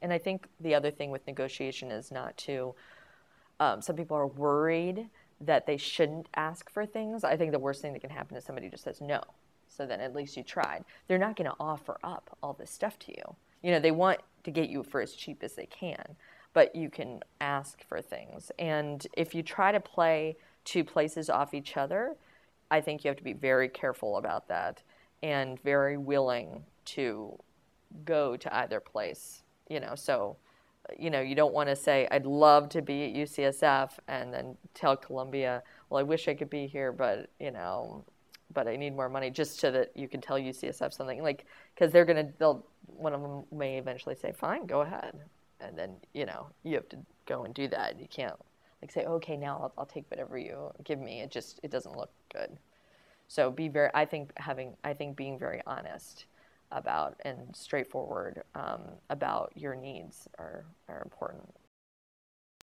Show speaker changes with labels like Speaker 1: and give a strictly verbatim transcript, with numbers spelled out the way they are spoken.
Speaker 1: And I think the other thing with negotiation is not to, um, some people are worried that they shouldn't ask for things. I think the worst thing that can happen is somebody just says no. So then at least you tried. They're not going to offer up all this stuff to you. You know, they want to get you for as cheap as they can, but you can ask for things. And if you try to play two places off each other, I think you have to be very careful about that and very willing to go to either place, you know. So, you know, you don't want to say, I'd love to be at U C S F and then tell Columbia, well, I wish I could be here, but, you know, but I need more money, just so that you can tell U C S F something, like, because they're going to, they'll, one of them may eventually say, fine, go ahead. And then, you know, you have to go and do that. You can't, like, say, okay, now I'll, I'll take whatever you give me. It just, it doesn't look good. So be very, I think having, I think being very honest about and straightforward um, about your needs are, are important.